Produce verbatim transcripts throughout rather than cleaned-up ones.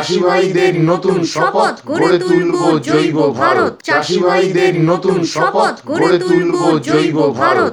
চাষি ভাইদের নতুন শপথ, গড়ে তুলব জৈব ভারত। চাষি ভাইদের নতুন শপথ, গড়ে তুলব জৈব ভারত।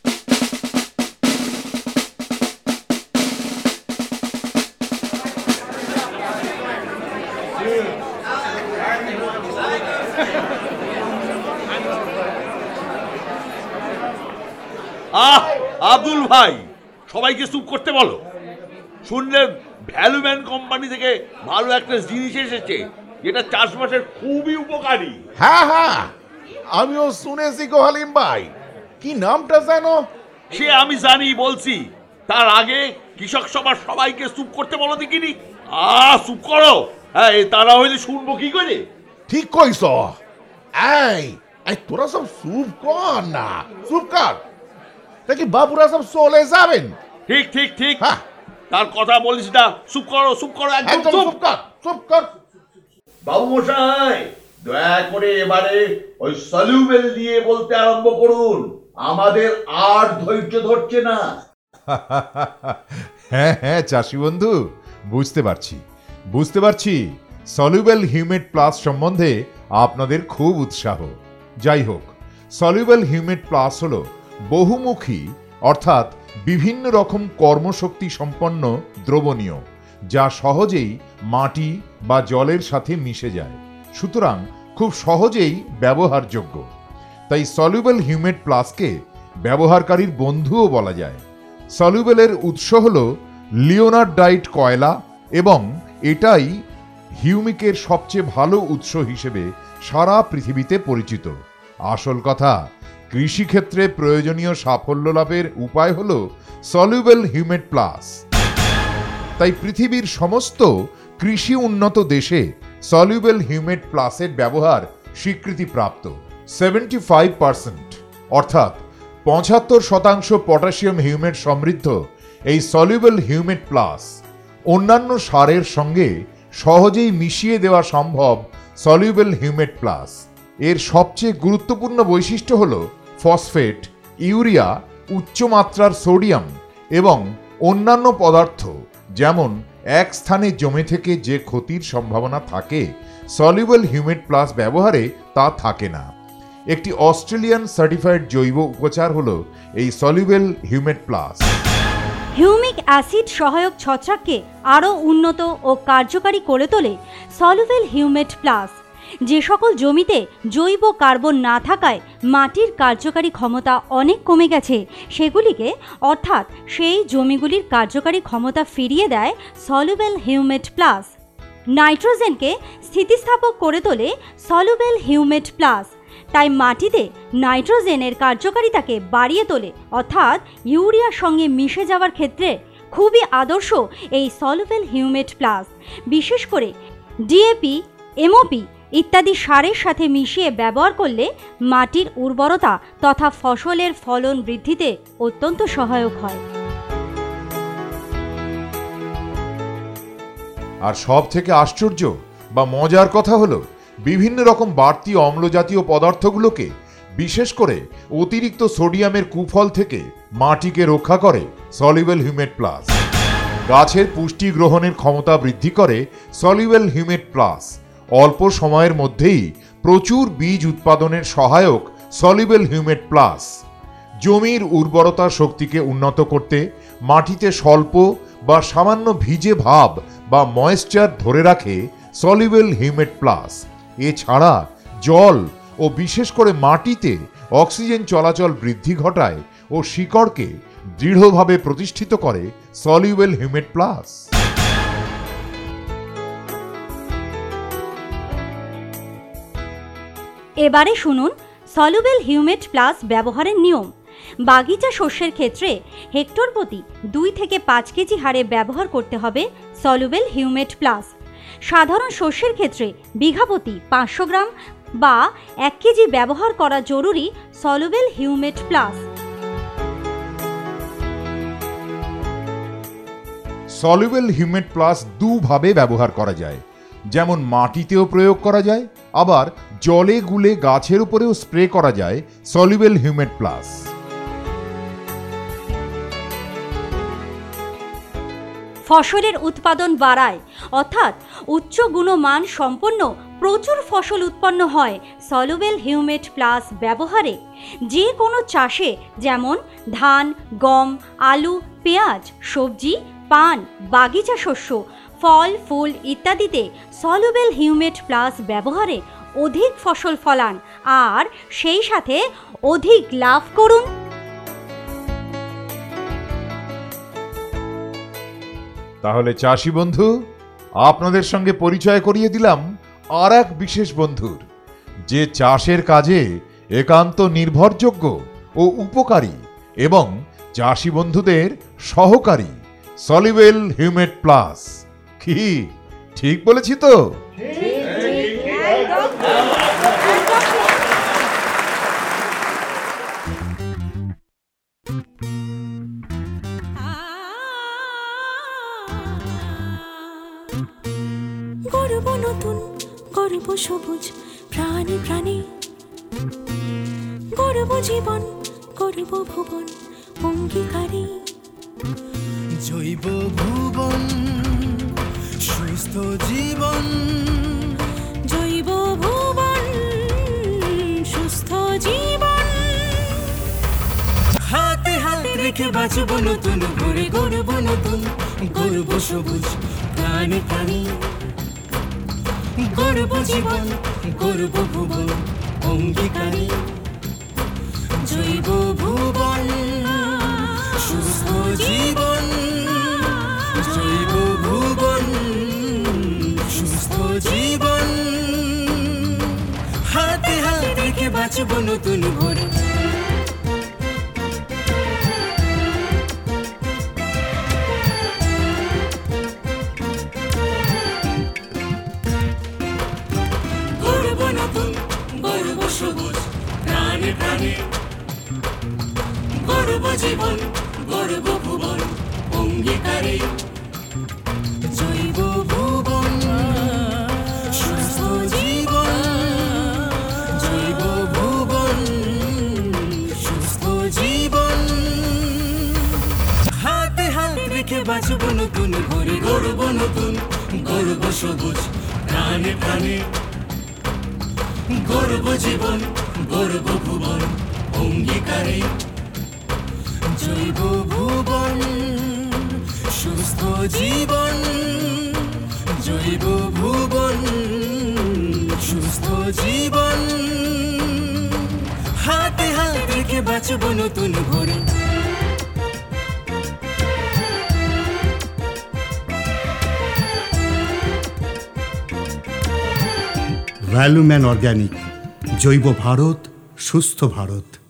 আহ আব্দুল ভাই, সবাইকে চুপ করতে বলো। শুনলেন ভ্যালুম্যান কোম্পানি থেকে ভালো একটা জিনিস এসেছে যেটা চাষবাসের খুবই উপকারী। হ্যাঁ হ্যাঁ, আমিও শুনেছি গো হালিম ভাই। কি নামটা জানো? সে আমি জানি, বলছি। তার আগে কৃষক সভার সবাইকে চুপ করতে বলো দেখিনি। আহ চুপ করো। হ্যাঁ, তারা হইলে শুনবো কি করে? ঠিক কইছ। এই এই তোরা সব চুপ কর না, চুপ কর, নাকি বাবুরা সব চলে যাবেন? ঠিক ঠিক ঠিক। হ্যাঁ, তার কথা বলিস না। চুপ করো, চুপ করো, একদম চুপ কর, চুপ কর। বাবু মশাই, দয়া করে এবারে ওই সলিউবেল দিয়ে বলতে আরম্ভ করুন। আমাদের আর ধৈর্য ধরছে না। হ্যাঁ হ্যাঁ চাষি বন্ধু, বুঝতে পারছি বুঝতে পারছি সলিউবেল হিউমেট প্লাস সম্বন্ধে আপনাদের খুব উৎসাহ। যাই হোক, সলিউবেল হিউমেট প্লাস হলো বহুমুখী অর্থাৎ বিভিন্ন রকম কর্মশক্তি সম্পন্ন দ্রবণীয়, যা সহজেই মাটি বা জলের সাথে মিশে যায়, সুতরাং খুব সহজেই ব্যবহারযোগ্য। তাই সলিউবেল হিউমেট প্লাসকে ব্যবহারকারীর বন্ধুও বলা যায়। সলিউবেলের উৎস হল লিওনার্ডাইট কয়লা এবং এটাই হিউমিকের সবচেয়ে ভালো উৎস হিসেবে সারা পৃথিবীতে পরিচিত। আসল কথা, কৃষিক্ষেত্রে প্রয়োজনীয় সাফল্য লাভের উপায় হল সলিউবেল হিউমেট প্লাস। তাই পৃথিবীর সমস্ত কৃষি উন্নত দেশে সলিউবেল হিউমেট প্লাসের ব্যবহার স্বীকৃতিপ্রাপ্ত। সেভেন্টি ফাইভ পার্সেন্ট অর্থাৎ পঁচাত্তর শতাংশ পটাশিয়াম হিউমেট সমৃদ্ধ এই সলিউবেল হিউমেট প্লাস অন্যান্য সারের সঙ্গে সহজেই মিশিয়ে দেওয়া সম্ভব। সলিউবেল হিউমেট প্লাস এর সবচেয়ে গুরুত্বপূর্ণ বৈশিষ্ট্য হল ফসফেট, ইউরিয়া, উচ্চমাত্রার সোডিয়াম এবং অন্যান্য পদার্থ যেমন এক স্থানে জমে থেকে যে ক্ষতির সম্ভাবনা থাকে, সলিউবেল হিউমেট প্লাস ব্যবহারে তা থাকে না। একটি অস্ট্রেলিয়ান সার্টিফাইড জৈব উপচার হল এই soluble humate plus. Humic acid সহায়ক ছত্রাককে আরও উন্নত ও কার্যকারী করে তোলে সলিউবেল হিউমেট প্লাস। যে সকল জমিতে জৈব কার্বন না থাকায় মাটির কার্যকারী ক্ষমতা অনেক কমে গেছে, সেগুলিকে অর্থাৎ সেই জমিগুলির কার্যকারী ক্ষমতা ফিরিয়ে দেয় সলিউবেল হিউমেট প্লাস। নাইট্রোজেনকে স্থিতিস্থাপক করে তোলে সলিউবেল হিউমেট প্লাস। তাই মাটিতে নাইট্রোজেনের কার্যকারিতাকে বাড়িয়ে তোলে, অর্থাৎ ইউরিয়ার সঙ্গে মিশে যাওয়ার ক্ষেত্রে খুবই আদর্শ এই সলিউবেল হিউমেট প্লাস। বিশেষ করে ডিএপি, এমওপি ইত্যাদি সারের সাথে মিশিয়ে ব্যবহার করলে মাটির উর্বরতা তথা ফসলের ফলন বৃদ্ধিতে অত্যন্ত সহায়ক হয়। আর সব থেকে আশ্চর্য বা মজার কথা হলো, বিভিন্ন রকম বাড়তি অম্লজাতীয় পদার্থগুলোকে, বিশেষ করে অতিরিক্ত সোডিয়ামের কুফল থেকে মাটিকে রক্ষা করে সলিউবেল হিউমেট প্লাস। গাছের পুষ্টি গ্রহণের ক্ষমতা বৃদ্ধি করে সলিউবেল হিউমেট প্লাস। অল্প সময়ের মধ্যেই প্রচুর বীজ উৎপাদনের সহায়ক সলিউবেল হিউমেট প্লাস। জমির উর্বরতা শক্তিকে উন্নত করতে মাটিতে স্বল্প বা সামান্য ভিজে ভাব বা ময়েশ্চার ধরে রাখে সলিউবেল হিউমেট প্লাস। এছাড়া জল ও বিশেষ করে মাটিতে অক্সিজেন চলাচল বৃদ্ধি ঘটায় ও শিকড়কে দৃঢ়ভাবে প্রতিষ্ঠিত করে সলিউবেল হিউমেট প্লাস। এবারে শুনুন সলিউবেল হিউমেট প্লাস ব্যবহারের নিয়ম। বাগিচা শস্যের ক্ষেত্রে হেক্টর প্রতি দুই থেকে পাঁচ কেজি হারে ব্যবহার করতে হবে সলিউবেল হিউমেট প্লাস। সাধারণ শস্যের ক্ষেত্রে বিঘা প্রতি পাঁচশো গ্রাম বা এক কেজি ব্যবহার করা জরুরি soluble humate plus. Soluble humate plus দুভাবে ব্যবহার করা যায়, যেমন মাটিতেও প্রয়োগ করা যায়, আবার জলে গুলে গাছের উপরেও স্প্রে করা যায় সলিউবেল হিউমেট প্লাস। ফসলের উৎপাদন বাড়ায়, অর্থাৎ উচ্চ গুণমান সম্পন্ন প্রচুর ফসল উৎপন্ন হয় সলুবেল হিউমেট প্লাস ব্যবহারে। যে কোনো চাষে যেমন ধান, গম, আলু, পেঁয়াজ, সবজি, পান, বাগিচা শস্য, ফল ফুল ইত্যাদিতে সলুবেল হিউমেট প্লাস ব্যবহারে অধিক ফসল ফলান আর সেই সাথে অধিক লাভ করুন। তাহলে চাষি বন্ধু, আপনাদের সঙ্গে পরিচয় করিয়ে দিলাম আর এক বিশেষ বন্ধুর, যে চাষের কাজে একান্ত নির্ভরযোগ্য ও উপকারী এবং চাষি বন্ধুদের সহকারী সলিউবেল হিউমেট প্লাস। কি ঠিক বলেছি তো? গর্ব নতুন, গর্ব সবুজ, প্রাণী প্রাণী, গর্ব জীবন, গর্ব ভুবন, অঙ্গীকারী। জৈব ভুবন, সুস্থ জীবন, জৈব ভুবন, সুস্থ জীবন। হাতে হাত রেখে বাঁচব নতুন ভরে, গর্ব নতুন, গর্ব সবুজ, প্রাণী প্রাণী, গর্ব জীবন, গর্ব ভুবন, অঙ্গীকারী। জৈব ভুবন, সুস্থ জীবন, জৈব ভুবন, সুস্থ জীবন। হাতে হাত রেখে বাঁচব নতুন ভরে। গর্ব নতুন, গর্ব সবুজ, প্রাণী প্রাণী, গর্ব জীবন, গর্ব ভুবন, অঙ্গীকারী। জৈব ভুবন, সুস্থ জীবন, জৈব ভুবন, সুস্থ জীবন। হাতে হাত রেখে বাঁচব নতুন ভরে, গর্ব নতুন, গর্ব সবুজ, প্রাণী প্রাণী, গর্ব জীবন, গর্ব ভুবন, অঙ্গীকারী। জৈব ভুবন, সুস্থ জীবন, জৈব ভুবন, সুস্থ জীবন। হাতে হাত রেখে বাঁচব নতুন ভরে। ভ্যালুম্যান অর্গ্যানিক, জৈব ভারত, সুস্থ ভারত।